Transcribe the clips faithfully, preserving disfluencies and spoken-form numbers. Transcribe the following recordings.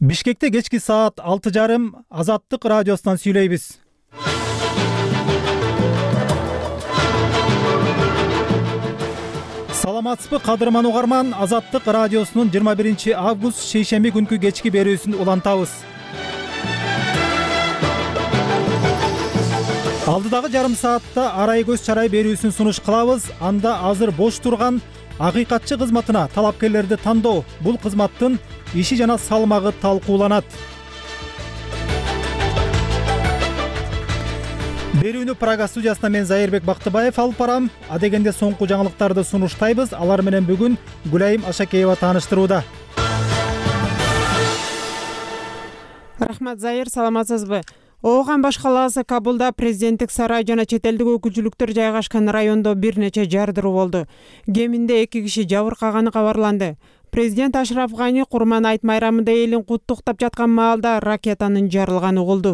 Бишкекте кечки саат алты жарым Азаттык радиосунан сүйлөйбүз. Саламатсызбы кадырман угарман, Азаттык радиосунун жыйырма биринчи август шейшемби күнкү кечки берүүсүн улантабыз. Алдыдагы жарым саатта арай көз чарай берүүсүн сунуш кылабыз. Анда азыр бош турган акыйкатчы кызматына талапкерлерди тандоо, бул кызматтын иши жана салмагы талкууланат. Берүүнү Прага студиясына мен Зайырбек Бактыбаев алып барам. Адегенде соңку жаңылыктарды сунуштайбыз. Алар менен бүгүн Гүлайым Ашакеева тааныштырууда. Рахмат Зайыр, саламатсызбы? Ооган баш калаасы Кабулда президенттик сарай жана чет элдик өкүлчүлүктөр жайгашкан райондо бир нече жардыруу болду. Кеминде эки киши жабыркаганы кабарланды. Президент Ашраф Гани Курман айт майрамында элин куттуктап жаткан маалда ракетанын жарылганы угулду.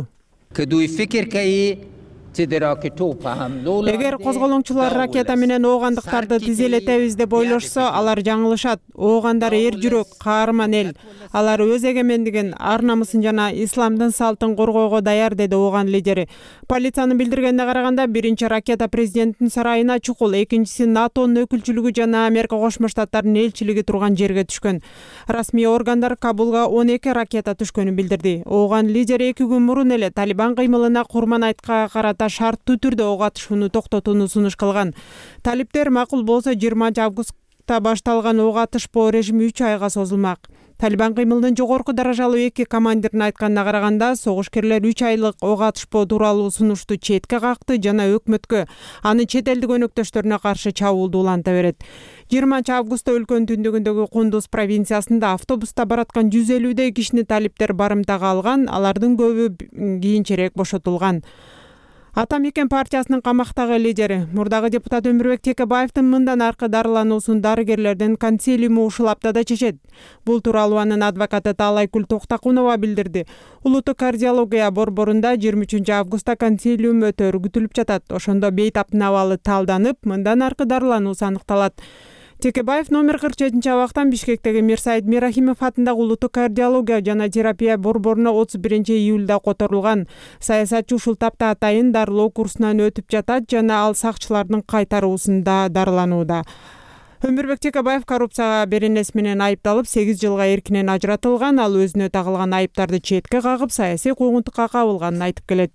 Эгер козголоңчулар ракета менен оогандыктарды тизелетебиз деп ойлошсо, алар жаңылышат. Оогандар эр жүрөк, каарман эл. Алар өз эгемендигин, ар намысын жана исламдын салтын коргоого даяр, деди ооган лидери. Полициянын билдиргенине караганда, биринчи ракета президенттин сарайына чукул, экинчиси НАТОнун өкүлчүлүгү жана Америка Кошмо Штаттарынын элчилиги турган жерге түшкөн. Расмий органдар Кабулга он эки ракета түшкөнүн билдирди. Ооган лидери эки күн мурун эле Талибан кыймылына Курман айтка карата шарттуу түрдө ок атышууну токтотууну сунуш кылган. Талиптер макул болсо жыйырманчы августта башталган ок атышпоо режими үч айга созулмак. Талибан кыймылынын жогорку даражалуу эки командирдин айтканына караганда, согушкерлер үч айлык ок атышпоо тууралуу сунушту четке какты жана өкмөткө, аны чет элдик өнөктөштөрүнө каршы чабуулду уланта берет. жыйырманчы августта өлкөнүн түндүгүндөгү Кундуз провинциясында автобуста бараткан жүз элүүдөй кишини талиптер барымтага алган, алардын көбү кийинчерээк бошотулган. Ата Мекен партиясынын камактагы лидери, мурдагы депутат Өмүрбек Текебаевдин мындан аркы дарылануусун дарыгерлердин консилиуму ушул аптада чечет. Бул тууралуу анын адвокаты Таалайкүл Токтакунова билдирди. Улуттук кардиология борборунда жыйырма үчүнчү августта консилиум өтөрү күтүлүп жатат. Ошондо бейтаптын абалы талданып, мындан аркы дарылануусу аныкталат. Текебаев номер кырк жетинчи абактан Бишкектеги Мирсаид Мирахимов атындагы улуттук кардиология жана терапия борборуна отуз биринчи июлда которулган. Саясатчы ушул тапта атайын дарылоо курсунан өтүп жатат жана ал сакчылардын кайтаруусунда дарыланууда. Өмүрбек Текебаев коррупцияга беренеси менен айыпталып, сегиз жылга эркинен ажыратылган. Ал өзүнө тагылган айыптарды четке кагып, саясий куугунтукка кабылганын айтып келет.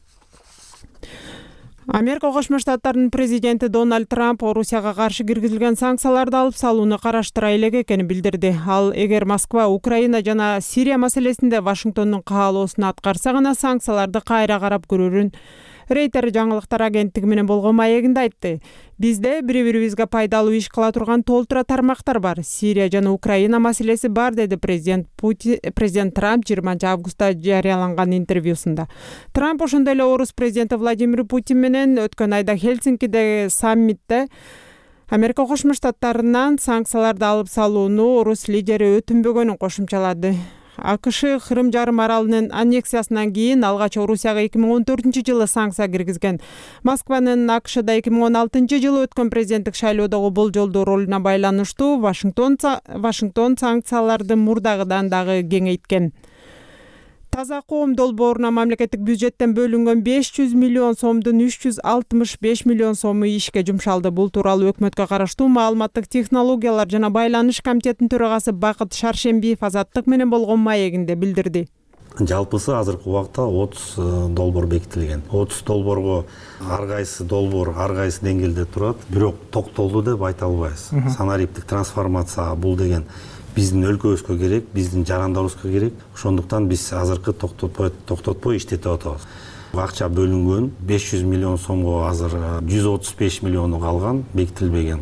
Америка Кошмо Штаттарынын президенти Дональд Трамп Орусияга каршы киргизилген санкцияларды алып салууну караштыра элек экенин билдирди. Ал эгер Москва Украина жана Сирия маселесинде Вашингтондун каалоосун аткарса гана санкцияларды кайра карап көрөрүн Рейтер жаңылыктар агенттиги менен болгон маегинде айтты. Бизде бири-бирибизге пайдалуу иш кыла турган толтура тармактар бар. Сирия жана Украина маселеси бар, деди президент Путин, президент Трамп жыйырманчы августта жарыяланган интервьюсунда. Трамп ошондой эле орус президенти Владимир Путин менен өткөн айда Хельсинкидеги саммитте Америка Кошмо Штаттарынан санкцияларды алып салууну орус лидери өтүнбөгөнүн кошумчалады. АКШ Кырым жарым аралынын аннексиясынан кийин алгач Орусияга эки миң он төртүнчү жылы санкция киргизген. Москванын АКШда эки миң он алтынчы жылы өткөн президенттик шайлоодогу болжолдуу ролуна байланыштуу Вашингтон Вашингтон санкцияларды мурдагыдан дагы кеңейткен. Таза коом долбооруна мамлекеттик бюджеттен бөлүнгөн беш жүз миллион сомдун үч жүз алтымыш беш миллион сому ишке жумшалды. Бул тууралуу өкмөткө караштуу маалыматтык технологиялар жана байланыш комитетинин төрагасы Бакыт Шаршембиев Азаттык менен болгон маегинде билдирди. Жалпысы азыркы убакта отуз долбоор бекитилген. отуз долбоорго ар кайсы долбоор ар кайсы деңгээлде турат, бирок токтолду деп айта албайбыз. Санариптик трансформация бул деген биздин өлкөбүзгө керек, биздин жарандарыбызга керек. Ошондуктан биз азыркы токтотпой токтотпой иштетип атабыз. Акча бөлүнгөн беш жүз миллион сомго азыр жүз отуз беш миллиону калган, бекитилбеген.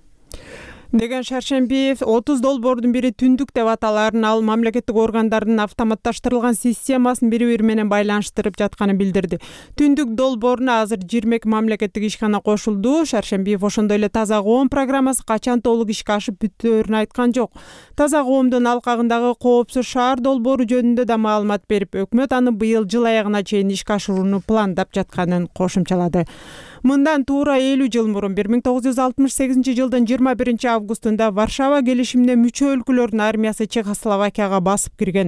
Деген Шаршембиев отуз долбоордун бири түндүк деп аталарын, ал мамлекеттик органдардын автоматташтырылган системасын бири-бири менен байланыштырып жатканын билдирди. Түндүк долбооруна азыр жыйырма эки мамлекеттик ишкана кошулду. Шаршембиев ошондой эле таза коом программасы качан толук ишке ашып бүтөөрүн айткан жок. Таза коомдун алкагындагы коопсуз шаар долбоору жөнүндө да маалымат берип, өкмөт аны быйыл жыл аягына чейин ишке ашырууну пландап жатканын кошумчалады. Мындан туура элүү жыл мурун бир миң тогуз жүз алтымыш сегизинчи жылдын жыйырма биринчи августунда Варшава келишимине мүчө өлкөлөрдүн армиясы Чехословакияга басып кирген.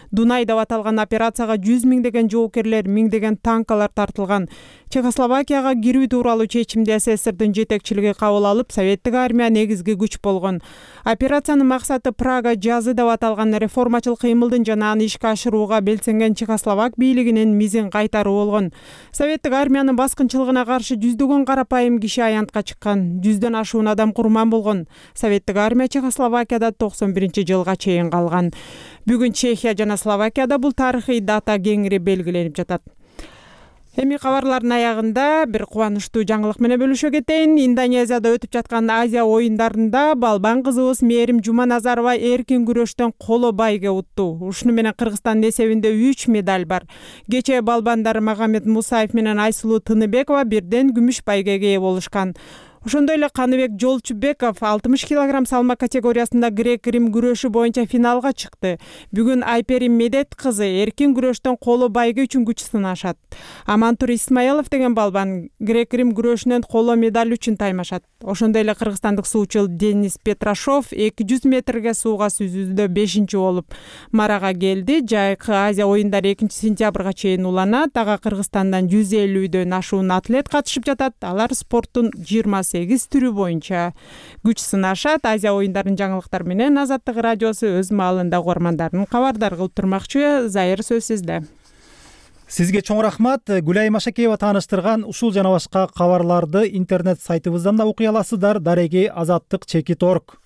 Дунай деп аталган операцияга жүз миңдеген жоокерлер, миңдеген танкалар тартылган. Чехословакияга кирүү тууралуу чечимди СССРдин жетекчилиги кабыл алып, советтик армия негизги күч болгон. Операциянын максаты Прага жазы деп аталган реформачыл кыймылдын жана аны ишке ашырууга белсенген Чехословак бийлигинин мизин кайтаруу болгон. Советтик армиянын баскынчылыгына каршы жүздөгөн карапайым киши аянтка чыккан, жүздөн ашуун адам курман болгон. Советтик армия Чехословакияда токсон биринчи жылга чейин калган. Бүгүн Чехия жана Словакияда бул тарыхый дата кеңири белгиленип жатат. Эми кабарлардын аягында бир кубанычтуу жаңылык менен бөлүшө кетейин. Индонезияда өтүп жаткан Азия оюндарында балбан кызыбыз Мээрим Жуманазарова эркин күрөштөн коло байге утту. Ушуну менен Кыргызстандын эсебинде үч медаль бар. Кечээ балбандар Магомед Мусаев менен Айсулуу Тыныбекова бирден күмүш байгеге ээ болушкан. Ошондой эле Каныбек Жолчубеков алтымыш килограмм салмак категориясында грек-рим күрөшү боюнча финалга чыкты. Бүгүн Айперим Медет кызы эркин күрөштөн коло байге үчүн күч сынашат. Амантур Исмаилов деген балбан грек-рим күрөшүнөн коло медаль үчүн таймашат. Ошондой эле кыргызстандык суучу Денис Петрашов эки жүз метрге сууга сүзүүдө бешинчи болуп марага келди. Жайкы Азия оюндары экинчи сентябрга чейин уланат. Ага Кыргызстандан жүз элүүдөн ашуун атлет катышып жатат. Алар спорттун жыйырма сегиз түрү боюнча күч сынашат. Азия оюндарынын жаңылыктары менен Азаттык радиосу өз маалында угармандарын кабардар кылып турмакчы. Зайыр, сөз сизде. Сизге чоң рахмат. Гүлай Машакеева тааныштырган ушул жана башка кабарларды интернет сайтыбыздан да окуй аласыздар. Дареги азаттык чекит точка орг.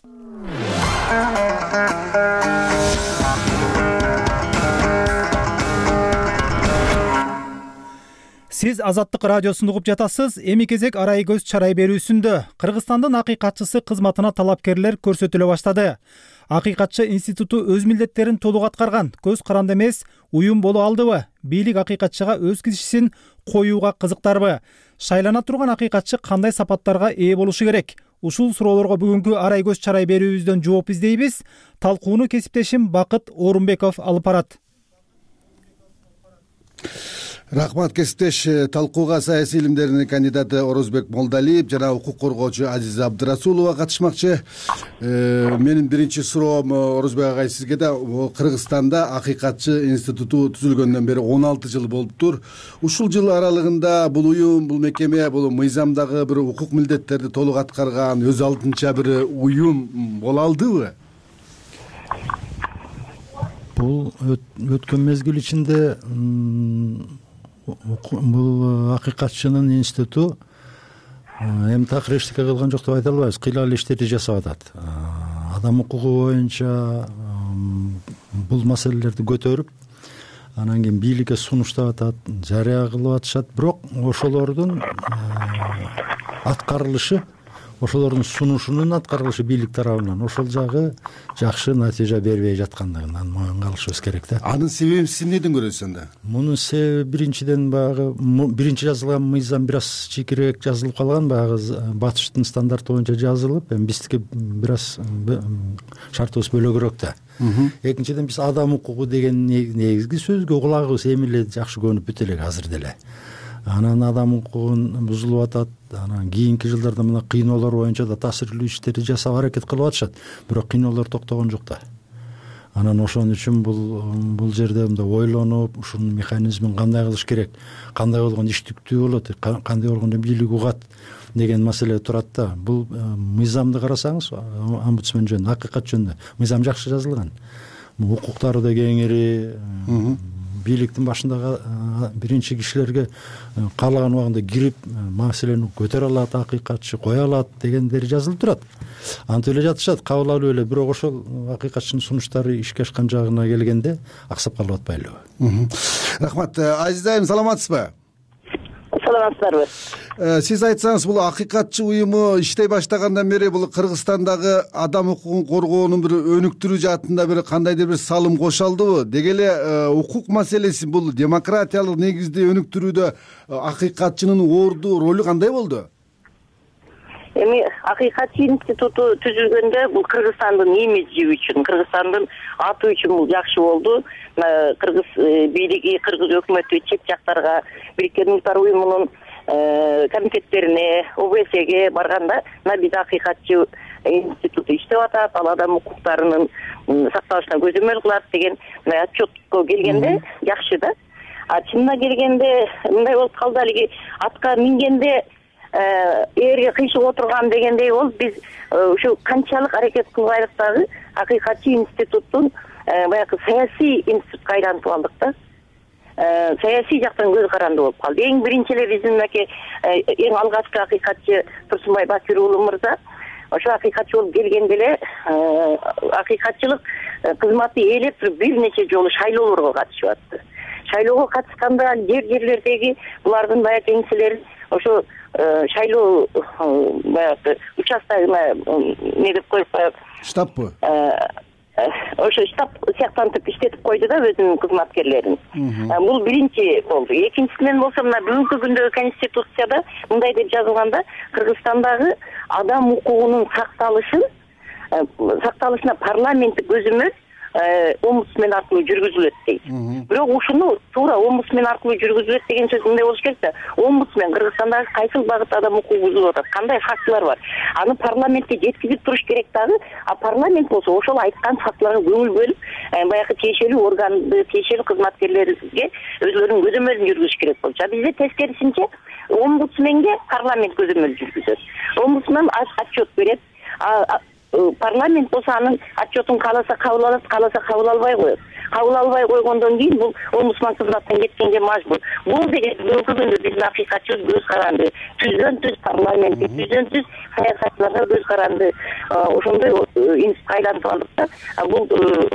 Сиз Азаттык радиосун угуп жатасыз. Эми кезек арай көз чарай берүүсүндө. Кыргызстандын акыйкатчысы кызматына талапкерлер көрсөтүлө баштады. Акыйкатчы институту өз милдеттерин толук аткарган. Көз каранды эмес уюм боло алдыбы? Бийлик акыйкатчыга өз кишисин коюуга кызыктарбы? Шайлана турган акыйкатчы кандай сапаттарга ээ болушу керек? Ушул суроолорго бүгүнкү арай көз чарай берүүбүздөн жооп издейбиз. Талкууну кесиптешим Бакыт Орунбеков алып барат. Рахмат кесиптеш. Талкууга саясий илимдеринин кандидаты Орозбек Молдалиев жана укук коргоочу Азиза Абдырасулова катышмакчы. Менин биринчи суроом Орозбек агай сизге да. Кыргызстанда акыйкатчы институту түзүлгөндөн бери он алты жыл болуптур. Ушул жыл аралыгында бул уюм, бул мекеме, бул мыйзамдагы бир укук милдеттерди толук аткарган өз алдынча бир уюм боло алдыбы? Бул өткөн мезгил ичинде бул акыйкатчынын институту эми такыр эчтеке кылган жок деп айта албайбыз. Кыйлал иштерди жасап атат. Адам укугу боюнча бул маселелерди көтөрүп, анан кийин бийликке сунуштап атат, жарыя кылып атышат. Бирок ошолордун аткарылышы, ошолордун сунушунун аткарылышы бийлик тарабынан ошол жагы жакшы натыйжа бербей жаткандыгынан моюнга алышыбыз керек да. Анын себебин сиз эмнеден көрөсүз анда? Мунун себеби биринчиден баягы биринчи жазылган мыйзам бир аз чийкирээк жазылып калган, баягы батыштын стандарты боюнча жазылып, эми биздики бир аз шартыбыз бөлөгүрөөк да. Экинчиден биз адам укугу деген негизги сөзгө кулагыбыз эми эле жакшы көнүп бүт элек азыр деле. Анан адам укугун бузулуп атат. Анан кийинки жылдарда мына кыйноолор боюнча да таасирлүү иштерди жасап аракет кылып атышат. Бирок кыйноолор токтогон жок да. Анан ошон үчүн бул бул жерде мындай ойлонуп, ушунун механизмин кандай кылыш керек, кандай болгондо иштиктүү болот, кандай болгондо бийлик угат деген маселе турат да. Бул мыйзамды карасаңыз, омбудсмен жөнүндө, акыйкат жөнүндө мыйзам жакшы жазылган. Укуктары да кеңири, бийликтин башындагы биринчи кишилерге каалаган убагында кирип маселени көтөрө алат, акыйкатчы кое алат дегендери жазылып турат. Антип эле жатышат, кабыл алып эле, бирок ошол акыйкатчынын сунуштары ишке ашкан жагына келгенде аксап калып атпайлыбы? Рахмат. Азиза айым, саламатсызбы? Саламатсыздарбы? Сиз айтсаңыз, бул акыйкатчы уюму иштей баштагандан бери бул Кыргызстандагы адам укугун коргоонун бир өнүктүрүү жаатында бир кандайдыр бир салым кошо алдыбы? Деги эле укук маселеси, бул демократиялык негизди өнүктүрүүдө акыйкатчынын орду, ролу кандай болду? Эми акыйкатчы институту түзүлгөндө бул Кыргызстандын имиджи үчүн, Кыргызстандын аты үчүн бул жакшы болду. Кыргыз бийлиги, Кыргыз өкмөтү чет жактарга, Бириккен Улуттар уюмунун комитеттерине, О Б Сге барганда, биз акыйкатчы институту иштеп атат, ал адам укуктарынын сакталышына көзөмөл кылат деген отчетко келгенде жакшы да. А чынына келгенде мындай болуп калды, алиги атка мингенде ээрге кыйшык отурган дегендей болуп, биз ушу канчалык аракет кылбайлык дагы акыйкатчы институттун баягы саясий институтка айлантып алдык да. Саясий жактан көз каранды болуп калды. Эң биринчи эле биздин мынакей эң алгачкы акыйкатчы Турсунбай Бакир уулу мырза ошо акыйкатчы болуп келгенде эле акыйкатчылык кызматы ээлеп туруп бир нече жолу шайлоолорго катышып атты. Шайлоого катышканда жер жерлердеги булардын баягы кеңселерин ошо шайлоо баягы участогуна не деп коюп штабпы ошо штаб сыяктантып иштетип койду да өзүнүн кызматкерлерин. Бул биринчи болду. Экинчисинен болсо мына бүгүнкү күндөгү конституцияда мындай деп жазылганда, Кыргызстандагы адам укугунун сакталышын сакталышына парламенттик көзөмөл омбудсмен аркылуу жүргүзүлөт дейт. Бирок ушуну туура омбудсмен аркылуу жүргүзүлөт деген сөз мындай болуш керек да. Омбудсмен Кыргызстандагы кайсыл багытта адам укугу бузулуп атат, кандай фактылар бар. Аны парламентке жеткизип туруш керек дагы, а парламент болсо ошол айткан фактыларга көңүл бөлүп, баягы тиешелүү органды, тиешелүү кызматкерлерге өзлөрүнүн көзөмөлүн жүргүзүш керек болчу. А бизде тескерисинче омбудсменге парламент көзөмөл жүргүзөт. Омбудсмен отчет берет. Парламент болсо анын отчетун кааласа кабыл алат, кааласа кабыл албай коет. Кабыл албай койгондон кийин бул омбудсман кызматтан кеткенге мажбур. Бул деген бүгүнкү күндө биздин акыйкатчыбыз көз каранды, түздөн түз парламентти, түздөн түз саясатчыларга көз каранды, ошондой институтка айлантып алдык да. Бул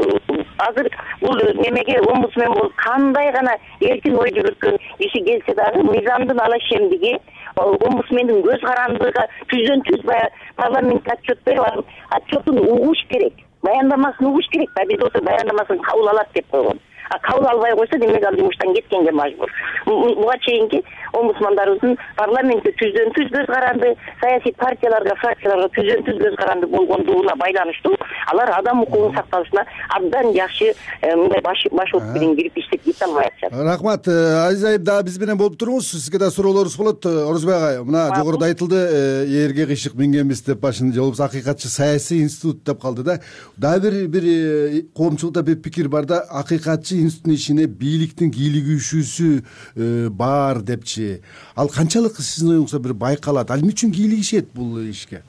азыр бул немеге омбудсмен болуп кандай гана эркин ой жүгүрткөн киши келсе дагы мыйзамдын алашемдиги, омбудсмендин көз карандыгы түздөн түз баягы парламентке отчет берип, отчетун угуш керек. Баяндамасын угуш керек да, биз болсо баяндамасын кабыл алат деп койгон. А кабыл албай койсо демек ал жумуштан кеткенге мажбур. Буга чейинки омбудсмандарыбыздын парламентте түздөн түз көз каранды, саясий партияларга, фракцияларга түздөн түз көз каранды болгондугуна байланыштуу алар адам укугунун сакталышына абдан жакшы мындай баш баш от менен кирип иштеп кете албай атышат. Рахмат. Азиз айым, дагы биз менен болуп туруңуз. Сизге да суроолорубуз болот. Орозбек агай, мына жогоруда айтылды, ээрге кыйшык мингенбиз деп башын жолубуз акыйкатчы саясий институт деп калды да. Дагы бир бир коомчулукта бир пикир бар да, акыйкатчы институттун ишине бийликтин кийлигишүүсү бар депчи. Ал канчалык сиздин оюңузда бир байкалат? Ал эмне үчүн кийлигишет бул ишке?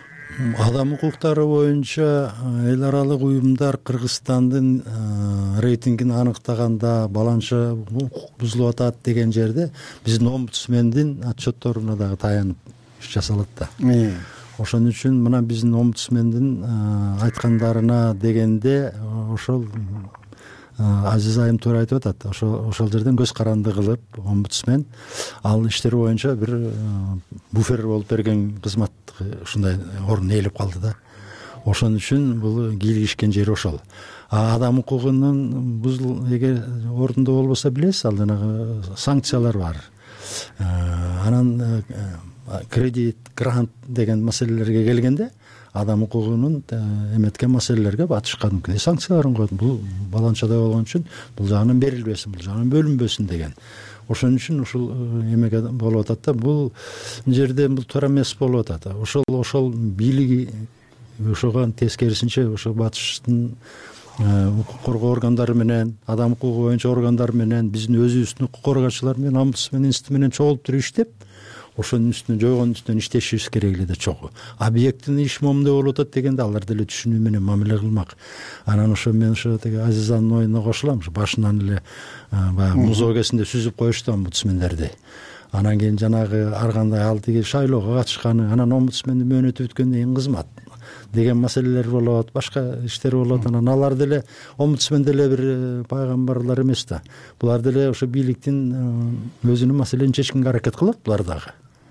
Адам укуктары боюнча эл аралык уюмдар Кыргызстандын рейтингин аныктаганда баланча укук бузулуп атат деген жерде биздин омбудсмендин отчетторуна дагы таянып иш жасалат да. Ошон үчүн мына биздин омбудсмендин айткандарына дегенде ошол Азиз айым туура айтып атат. Ошол ошол жерден көз каранды кылып омбудсмен ал иштер боюнча бир буфер болуп берген кызмат ушундай орун ээлеп калды да. Ошон үчүн бул кийлигишкен жери ошол. Адам укугунун бузул эгер ордундуу болбосо билесиз, ал жанагы санкциялар бар. Анан кредит, грант деген маселелерге келгенде адам укугунун эметкен маселелерге батышкан санкцияларын коет. Бул баланчадай болгон үчүн бул жагынан берилбесин, бул жагынан бөлүнбөсүн деген. Ошон үчүн ушул эмеге болуп атат да. Бул жерде бул туура эмес болуп атат. Ошол ошол бийлиги ошого тескерисинче ошо батыштын укук коргоо органдары менен, адам укугу боюнча органдар менен, биздин өзүбүздүн укук коргоочулар менен, омбудсмен институту менен чогулуп туруп иштеп, ошонун үстүнө жойгон үстүнөн иштешибиз керек эле да чогуу. Объекттин иш момундай болуп атат дегенде алар деле түшүнүү менен мамиле кылмак. Анан ошо мен ошо теги Азизанын оюна кошулам. Ошо башынан эле баягы музоо кезинде сүзүп коюшту омбудсмендерди. Анан кийин жанагы ар кандай ал тиги шайлоого катышканы, анан омбудсмендин мөөнөтү бүткөндөн кийин кызмат деген маселелер болот, башка иштер болот. Анан алар деле омбудсмен деле бир пайгамбарлар эмес да. Булар деле ошо бийликтин өзүнүн маселени чечкенге аракет кылат булар дагы.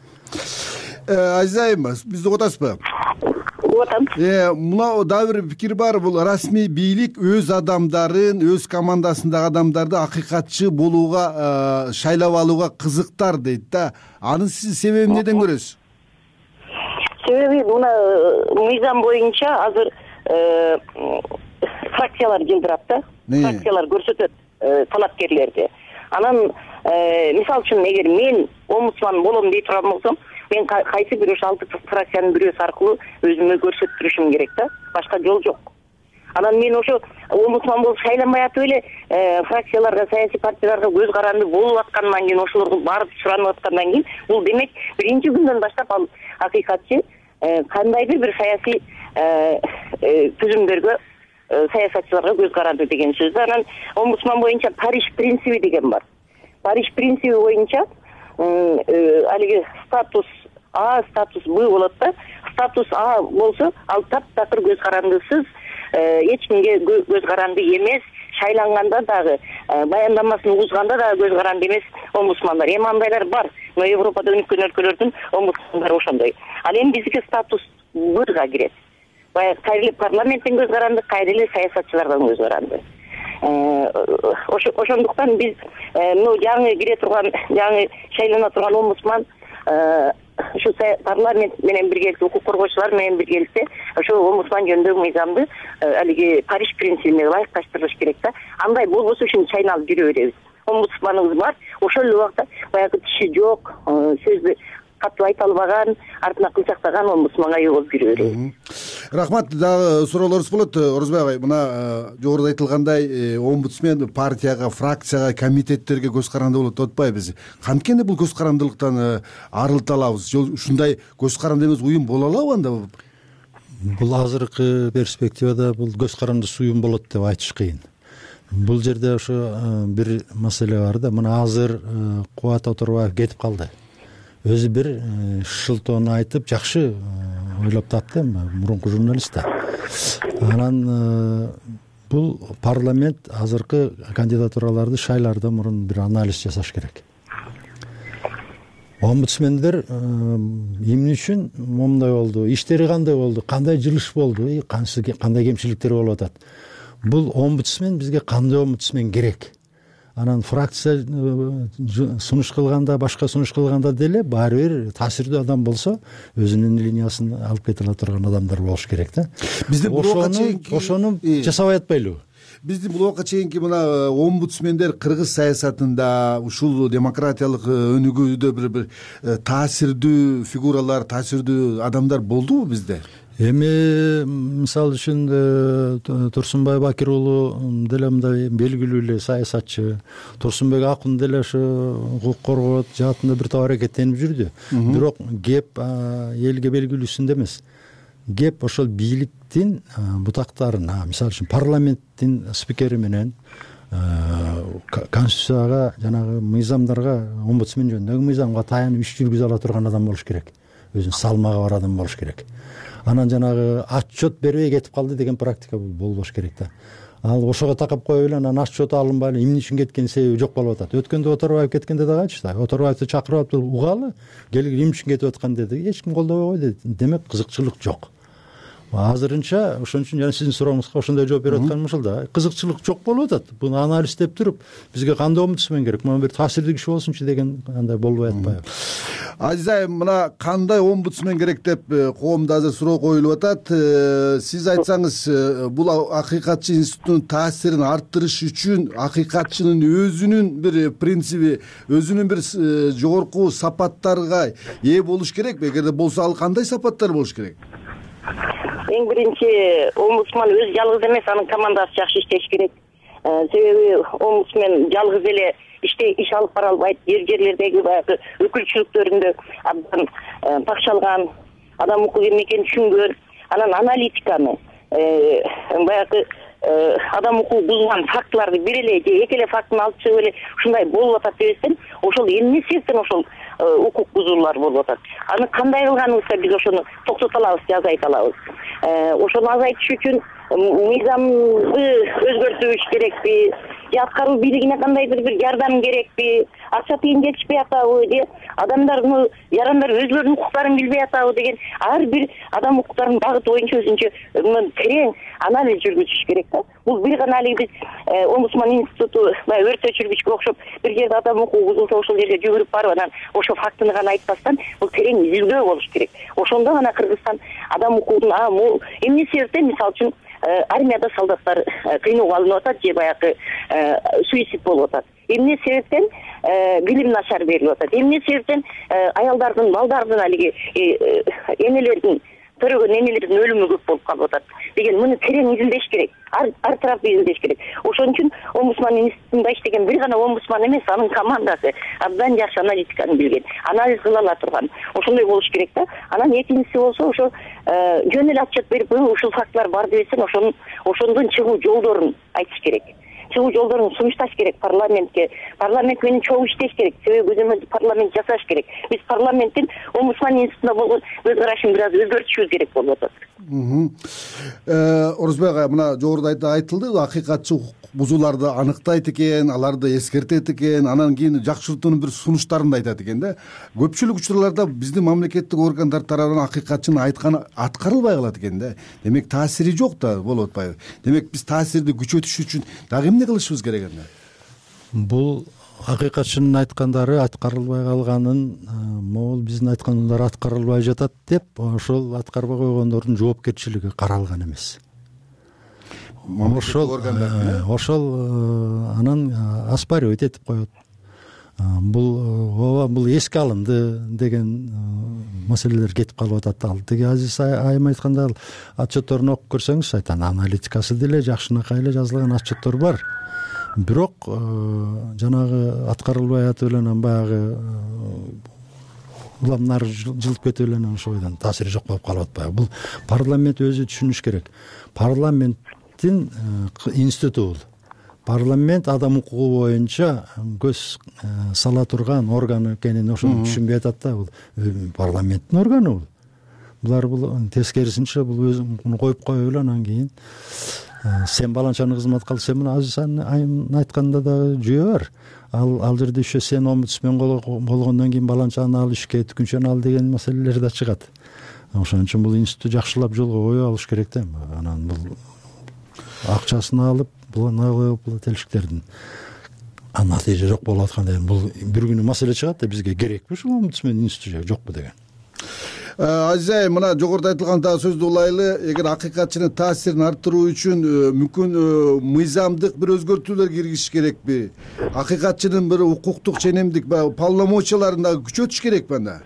Азиз айым, бизди угуп атасызбы? Угуп атам. Э, мына дагы бир пикир бар. Бул расмий бийлик өз адамдарын, өз командасындагы адамдарды акыйкатчы болууга, шайлап алууга кызыктар дейт да. Анын сиз себебин неден көрөсүз? Себеби мына мыйзам боюнча азыр фракциялар жылдырат да. Фракциялар көрсөтөт талапкерлерди. Анан мисалы үчүн эгер мен омбудсман болом дей турган болсом, мен кайсы бир ошо алты фракциянын бирөөсү аркылуу өзүмө көрсөттүрүшүм керек да. Башка жол жок. Анан мен ошо омбудсман болуп шайланбай атып эле фракцияларга, саясий партияларга көз каранды болуп аткандан кийин, ошолорду барып суранып аткандан кийин, бул демек биринчи күндөн баштап ал акыйкатчы кандайдыр бир саясий түзүмдөргө, саясатчыларга көз каранды деген сөз. Анан омбудсман боюнча Париж принциби деген бар. Париж принциби боюнча алиги статус А, статус Б болот да. Статус А болсо, ал таптакыр көз карандысыз, эч кимге көз каранды эмес, шайланганда дагы, баяндамасын угузганда дагы көз каранды эмес омбудсмандар. Эми андайлар бар, но Европада өнүккөн өлкөлөрдүн омбудсмандары ошондой. Ал эми биздики статус Б-га кирет. Баягы кайрылы парламенттен көз каранды, кайрылы саясатчылардан көз каранды. Ошондуктан биз мына жаңы кире турган, жаңы шайлана турган омбудсман ушу парламент менен биргеликте, укук коргоочулар менен биргеликте ошо омбудсман жөнүндө мыйзамды алиги Париж принцибине ылайыкташтырыш керек да. Андай болбосо ушуну чайналып жүрө беребиз. Омбудсманыбыз бар, ошол эле убакта баягы тиши жок, сөздү катуу айта албаган, артына кылчактаган омбудсманга ээ болуп жүрө беребиз. Рахмат. Дагы суроолорубуз болот. Орозбек агай, мына жогоруда айтылгандай, омбудсмен партияга, фракцияга, комитеттерге көз каранды болот деп атпайбыз. Канткени бул көз карандылыктан арылта алабыз? Ушундай көз каранды эмес уюм боло алабы анда? Бул азыркы перспективада бул көз карандысыз уюм болот деп айтыш кыйын. Бул жерде ошо бир маселе бар да. Мына азыр Кубат Оторбаев кетип калды. Өзү бир шылтоону айтып, жакшы ойлоп тапты, мурунку журналист да. Анан бул парламент азыркы кандидатураларды шайлардан мурун бир анализ жасаш керек. Омбудсмендер эмне үчүн момундай болду, иштери кандай болду, кандай жылыш болду, кандай кемчиликтер болуп атат. Бул омбудсмен бизге кандай омбудсмен керек? Анан фракция сунуш кылганда, башка сунуш кылганда деле баары бир таасирдүү адам болсо, өзүнүн линиясын алып кете ала турган адамдар болуш керек да. Бизде ошону жасабай атпайлыбы? Биздин бул убакка чейинки мына омбудсмендер кыргыз саясатында, ушул демократиялык өнүгүүдө бир бир таасирдүү фигуралар, таасирдүү адамдар болдубу бизде? Эми мисалы үчүн Турсунбай Бакир уулу деле мындай белгилүү эле саясатчы, Турсунбек Акун деле ошо укук коргоот жаатында бир топ аракеттенип жүрдү. Бирок кеп элге белгилүүсүндө эмес. Кеп ошол бийликтин бутактарына, мисалы үчүн парламенттин спикери менен конституцияга, жанагы мыйзамдарга, омбудсмен жөнүндөгү мыйзамга таянып иш жүргүзө ала турган адам болуш керек. Өзүнүн салмагы бар адам болуш керек. Анан жанагы отчет бербей кетип калды деген практика болбош керек да. Ал ошого такап коюп эле анан отчет алынбай эле эмне үчүн кеткен себеби жок болуп атат. Өткөндө Оторбаев кеткенде дагы айтчы да. Оторбаевди чакырып алып угалы, келип эмне үчүн кетип аткан деди. Эч ким колдобой койду. Демек кызыкчылык жок. Азырынча ошон үчүн жана сиздин сурооңузга ошондой жооп берип атканым ушул да. Кызыкчылык жок болуп атат. Буну анализдеп туруп, бизге кандай омбудсмен керек? Мына бир таасирдүү киши болсунчу деген андай болбой атпайбы? Азиз айым, мына кандай омбудсмен керек деп коомдо азыр суроо коюлуп атат. Сиз айтсаңыз, бул акыйкатчы институтунун таасирин арттырыш үчүн акыйкатчынын өзүнүн бир принциби, өзүнүн бир жогорку сапаттарга ээ болуш керекпи? Эгерде болсо, ал кандай сапаттар болуш керек? Эң биринчи, омбудсман өзү жалгыз эмес, анын командасы жакшы иштеш керек. Себеби омбудсмен жалгыз эле иште иш алып бара албайт. Жер жерлердеги баягы өкүлчүлүктөрүндө абдан такшалган, адам укук эмне экенин түшүнгөн, анан аналитиканы, баягы адам укугун бузган фактыларды бир эле же эки эле фактыны алып чыгып эле ушундай болуп атат дебестен, ошол эмне себептен ошол укук бузуулар болуп атат. Аны кандай кылганыбызда биз ошону токтото алабыз, азайта алабыз. Ошону азайтыш үчүн мыйзамды өзгөртүш керекпи, же аткаруу бийлигине кандайдыр бир жардам керекпи, акча тыйын жетишпей атабы, же адамдардын ярандар өзлөрүнүн укуктарын билбей атабы деген ар бир адам укуктарынын багыты боюнча өзүнчө терең анализ жүргүзүш керек да. Бул бир гана алиги биз омбудсман институту баягы өрт өчүргүчкө окшоп бир жерде адам укугу бузулса ошол жерге жүгүрүп барып анан ошол фактыны гана айтпастан, бул терең изилдөө болуш керек. Ошондо гана Кыргызстан адам укугун эмне себептен, мисалы үчүн армияда солдаттар кыйноого алынып атат же баягы суицид болуп атат. Эмне себептен билим начар берилип атат. Эмне себептен аялдардын, балдардын, алиги энелердин төрөгөн энелердин өлүмү көп болуп калып атат деген муну терең изилдеш керек, ар тараптуу изилдеш керек. Ошон үчүн омбудсман институтунда иштеген бир гана омбудсман эмес, анын командасы абдан жакшы аналитиканы билген, анализ кыла ала турган, ошондой болуш керек да. Анан экинчиси болсо ошо жөн эле отчет берип, ушул фактылар бар десең, ошонун ошондон чыгуу жолдорун айтыш керек. Чыгуу жолдорун сунушташ керек парламентке. Парламент менен чогуу иштеш керек. Себеби өзүмүз парламент жасаш керек. Биз парламенттин омбудсман институтуна болгон өз карашын бир аз өзгөртүшүбүз керек болуп атат. Орозбек агай, мына жогоруда айтылды, акыйкатчы укук бузууларды аныктайт экен, аларды эскертет экен, анан кийин жакшыртуунун бир сунуштарын да айтат экен да. Көпчүлүк учурларда биздин мамлекеттик органдар тарабынан акыйкатчынын айтканы аткарылбай калат экен да. Демек таасири жок да болуп атпайбы? Демек биз таасирди күчөтүш үчүн дагы эмне кылышыбыз керек энди? Бул акыйкатчынын айткандары аткарылбай калганын, могул биздин айткандар аткарылбай жатат деп, ошол аткарбай койгондордун жоопкерчилиги каралган эмес. Ошол ошол анан оспаривать этип коет. Бул ооба бул эске алынды деген маселелер кетип калып атат. Ал тиги Азиз айым айтканда, отчетторун окуп көрсөңүз, айтан аналитикасы деле жакшынакай эле жазылган отчеттор бар. Бирок жанагы аткарылбай атып эле анан баягы уламнар жылып кетип эле анан ошойдон таасири жок болуп калып атпайбы? Бул парламент өзү түшүнүш керек. Парламенттин институту бул. Парламент адам укугу боюнча көз сала турган орган экенин ошону түшүнбөй атат да. Бул парламенттин органы бул. Булар бул тескерисинче бул өзүн коюп коюп эле анан кийин сен баланчаны кызмат кыл, сен мына Азиз айым айтканда дагы жүйө бар. Ал ал жерде еще сен омбудсмен болгондон кийин баланчаны ал ишке, түкүнчөнү ал деген маселелер да чыгат. Ошон үчүн бул институт жакшылап жолго коюп алыш керек да. Анан бул акчасын алып, бул налогоплательщиктердин натыйжа жок болуп атканда бул бир күнү маселе чыгат да, бизге керекпи ушул омбудсмен институту жокпу деген. Азиз айым, мына жогоруда айтылган дагы сөздү улайлы. Эгер акыйкатчынын таасирин арттыруу үчүн мүмкүн мыйзамдык бир өзгөртүүлөр киргизиш керекпи? Акыйкатчынын бир укуктук ченемдик полномочияларын дагы күчөтүш керекпи анда?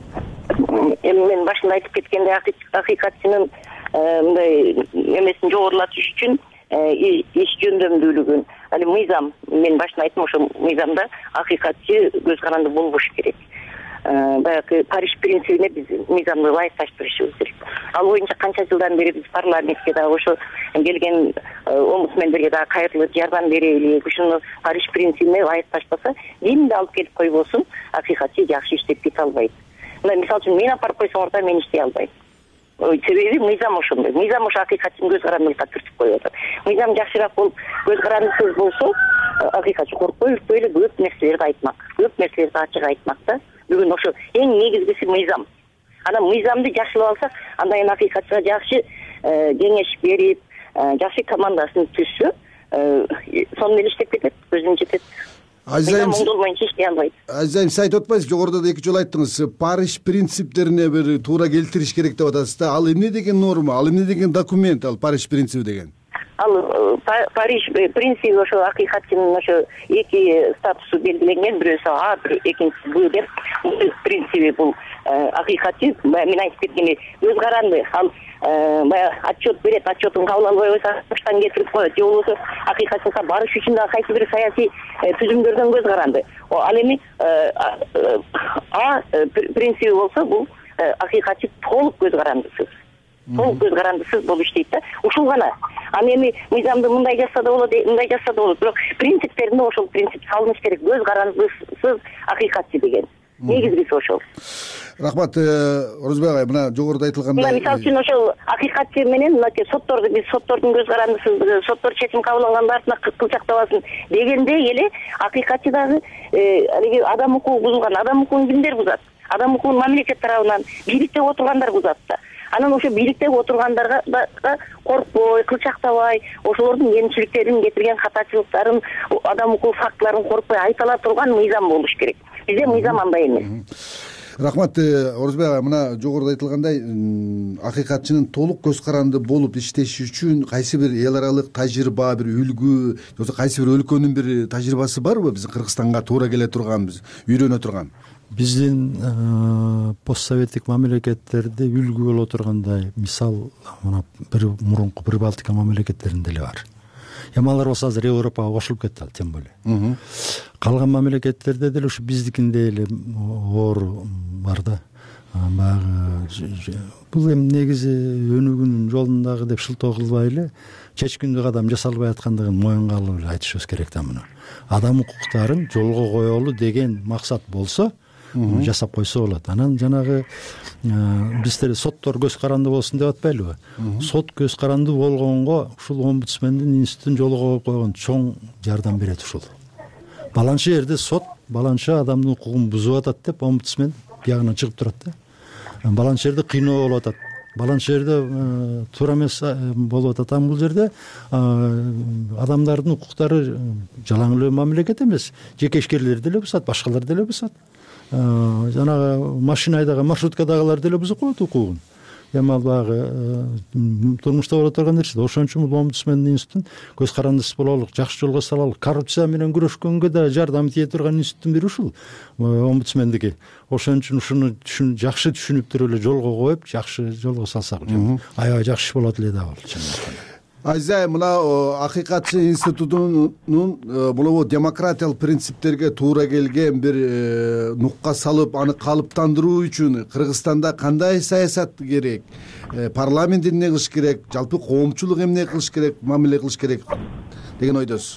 Эми мен башында айтып кеткендей, акыйкатчынын мындай эмесин жогорулатыш үчүн иш жөндөмдүүлүгүн, ал мыйзам, мен башында айттым, ошо мыйзамда акыйкатчы көз каранды болбош керек. Баягы Париж принцибине биз мыйзамды ылайыкташтырышыбыз керек. Ал боюнча канча жылдан бери биз парламентке дагы ошо келген омбудсмендерге дагы кайрылып жардам берели, ушуну Париж принцибине ылайыкташтаса, эмне алып келип койбосун, акыйкатчы жакшы иштеп кете албайт. Мына мисалы үчүн мен апарып койсоңор да мен иштей албайм. Себеби мыйзам ошондой. Мыйзам ошо акыйкатчынын көз карандылыкка түртүп коюп атат. Мыйзам жакшыраак болуп, көз карандысыз болсо, акыйкатчы коркпой үрпөй эле көп нерселерди айтмак, көп нерселерди ачык айтмак да. Бүгүн ошо эң негизгиси мыйзам. Анан мыйзамды жакшылап алсак, андан кийин акыйкатчыга жакшы кеңеш берип, жакшы командасын түзсө, сонун эле иштеп кетет, көзүн жетет. Азиз айым, Азиз айым, сиз айтып атпайсызбы, жогоруда да эки жолу айттыңыз, Париж принциптерине бир туура келтириш керек деп атасыз да. Ал эмне деген норма, ал эмне деген документ, ал Париж принциби деген? Ал Париж принциби ошо акыйкатчынын ошо эки статусу белгиленген, бирөөсү А, экинчиси Б деп. Принциби бул акыйкатчы, мен айтып кеткендей, көз каранды. Ал баягы отчет берет, отчетун кабыл албай койсо баштан кетирип коет. Же болбосо акыйкатчылыкка барыш үчүн дагы кайсы бир саясий түзүмдөрдөн көз каранды. Ал эми А принциби болсо, бул акыйкатчы толук көз карандысыз. Толук көз карандысыз болуп иштейт да. Ушул гана. Аны эми мыйзамды мындай жазса да болот, мындай жазса да болот. Бирок принциптерине ошол принцип салыныш керек. Көз карандысыз акыйкатчы деген. Негизгиси ошол. Рахмат, Орозбек агай, мына жогоруда айтылгандай. Мына мисалы үчүн ошол акыйкатчы менен мынакей сотторду, биз соттордун көз карандысыздыгы, соттор чечим кабыл алганда артына кылчактабасын дегендей эле акыйкатчы дагы алиги адам укугу бузулган, адам укугун кимдер бузат? Адам укугун мамлекет тарабынан бийликте отургандар бузат да. Анан ошо бийликте отургандарга коркпой, кылчактабай, ошолордун кемчиликтерин, кетирген катачылыктарын, адам укугу фактыларын коркпой айта ала турган мыйзам болуш керек. Бизде мыйзам андай эмес. Рахмат, Орозбек агай, мына жогоруда айтылгандай, акыйкатчынын толук көз каранды болуп иштеши үчүн кайсы бир эл аралык тажрыйба, бир үлгү, же кайсы бир өлкөнүн бир тажрыйбасы барбы? Биз Кыргызстанга туура келе турган, биз үйрөнө турган. биздин постсоветтик мамлекеттерде үлгү боло тургандай мисал мына бир мурунку Прибалтика мамлекеттеринде эле бар. Эми алар болсо азыр Европага кошулуп кетти, тем более. Калган мамлекеттерде деле ушу биздикиндей эле оору бар да. Баягы бул эми негизи өнүгүүнүн жолундагы деп шылтоо кылбай эле чечкиндүү кадам жасалбай аткандыгын моюнга алып эле айтышыбыз керек да. Муну адам укуктарын жолго коелу деген максат болсо жасап койсо болот. Анан жанагы биздер соттор көз карандуу болсун деп атпайлыбы? Сот көз карандуу болгонго ушул омбудсмендин институтун жолго койгон чоң жардам берет ушул. Баланча жерде сот баланча адамдын укугун бузуп атат деп омбудсмен биягынан чыгып турат да. Баланча жерде кыйноо болуп атат. Баланча жерде туура эмес болуп атат. Бул жерде адамдардын укуктары жалаң эле мамлекет эмес, жеке ишкерлер деле бузат, башкалар деле бузат. Жанагы машина айдаган маршруткадагылар деле бузуп коет укугун. Эми ал баягы турмушта боло турган нерсе. Ошон үчүн бул омбудсмендин институтун көз карандысыз бололук, жакшы жолго салалык, коррупция менен күрөшкөнгө да жардам тие турган институттун бири ушул омбудсмендиги. Ошон үчүн ушуну жакшы түшүнүп туруп эле жолго коюп, жакшы жолго салсак, аябай жакшы иш болот эле да бул. Азиз айым, мына акыйкатчы институтунун бул демократиялык принциптерге туура келген бир нукка салып, аны калыптандыруу үчүн Кыргызстанда кандай саясат керек? Парламент эмне кылыш керек? Жалпы коомчулук эмне кылыш керек, мамиле кылыш керек деген ойдосуз?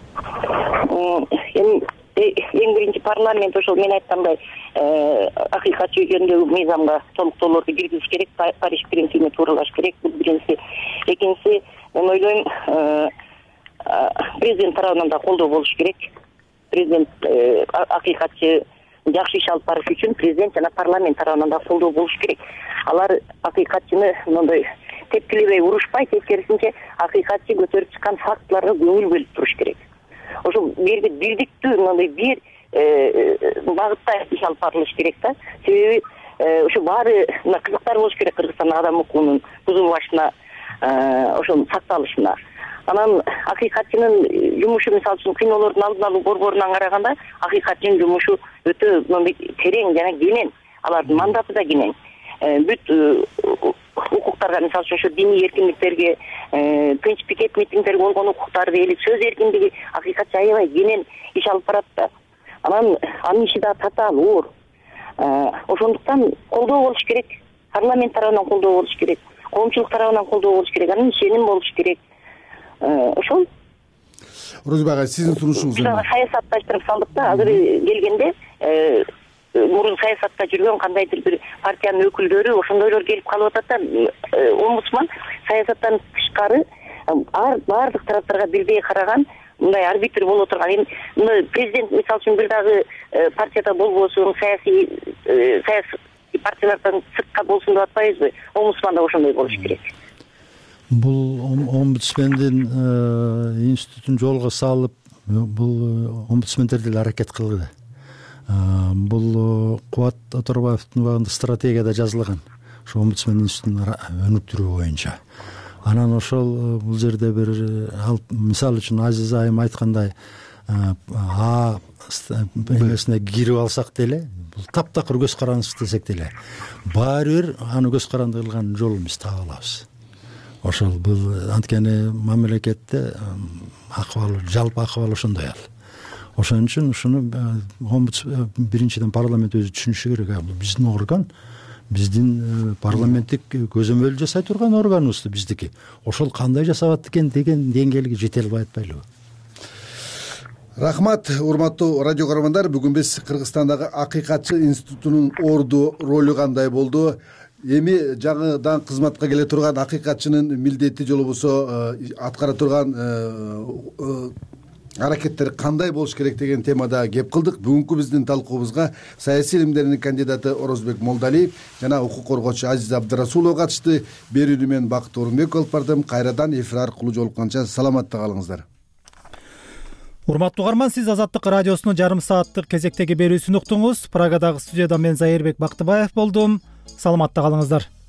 Эми эң биринчи парламент ошол мен айткандай акыйкат жөнүндөгү мыйзамга толуктоолорду киргизиш керек, Париж принцибине тууралаш керек. Бул биринчиси. Экинчиси, мен ойлойм, президент тарабынан да колдоо болуш керек. Президент акыйкатчы жакшы иш алып барыш үчүн президент жана парламент тарабынан да колдоо болуш керек. Алар акыйкатчыны мындай тепкилебей урушпай, тескерисинче акыйкатчы көтөрүп чыккан фактыларга көңүл бөлүп туруш керек. Ошол бир бирдиктүү мындай бир багытта иш алып барылыш керек да. Себеби ошо баары мына кызыктар болуш керек Кыргызстанда адам укугунун бузулбашына, ошонун сакталышына. Анан акыйкатчынын жумушу мисалы үчүн кыйноолордун алдын алуу борборунан караганда акыйкатчынын жумушу өтө мындай терең жана кенен, алардын мандаты да кенен. Бүт укуктарга, мисалы үчүн ошо диний эркиндиктерге, тынч пикет митингдерге болгон укуктарды, эли сөз эркиндиги акыйкатчы аябай кенен иш алып барат да. Анан анын иши да татаал оор. Ошондуктан колдоо болуш керек. Парламент тарабынан колдоо болуш керек. Коомчулук тарабынан колдоо болуш керек. Анын ишеним болуш керек. Ошол. Орозбек агай, сиздин сунушуңуз эмне? Саясатташтырып салдык да. Азыр келгенде мурун саясатта жүргөн кандайдыр бир партиянын өкүлдөрү ошондойлор келип калып атат да. Омбудсман саясаттан тышкары баардык тараптарга бирдей караган, мындай арбитр боло турган. Эми президент мисалы үчүн бир дагы партияда болбосун, саясий саясий партиялардан сыртка болсун деп атпайбызбы? Омбудсман да ошондой болуш керек. Бул омбудсмендин институтун жолго салып, бул омбудсмендер деле аракет кылды. Бул Кубат Оторбаевдин убагында стратегияда жазылган. Ошо омбудсмен институтун өнүктүрүү боюнча. Анан ошол бул жерде бир мисалы үчүн Азиз айым айткандай а эмесине кирип алсак деле, бул таптакыр көз карандысыз десек деле, баары бир аны көз каранды кылган жолун биз таба алабыз. Ошол бул анткени мамлекетте акыбал, жалпы акыбал ошондой ал. Ошон үчүн ушуну омбудсмен биринчиден парламент өзү түшүнүшү керек. Бул биздин орган, биздин парламенттик көзөмөл жасай турган органыбыз биздики. Ошол кандай жасап экен деген деңгээлге жете албай атпайлыбы? Рахмат, урматтуу радио көрөрмандар. Бүгүн биз Кыргызстандагы акыйкатчы институтунун орду, ролу кандай болду, эми жаңыдан кызматка келе турган акыйкатчынын милдети же болбосо аткара турган аракеттер кандай болуш керек деген темада кеп кылдык. Бүгүнкү биздин талкуубузга саясий илимдердин кандидаты Орозбек Молдалиев жана укук коргоочу Азиза Абдрасулова катышты. Берүүнү мен Бакыт Орунбек алып бардым. Кайрадан эфир аркылуу жолукканча саламатта калыңыздар. Урматтуу угарман, сиз Азаттык радиосунун жарым сааттык кезектеги берүүсүн уктуңуз. Прагадагы студияда мен Зайырбек Бактыбаев болдум. Саламатта калыңыздар.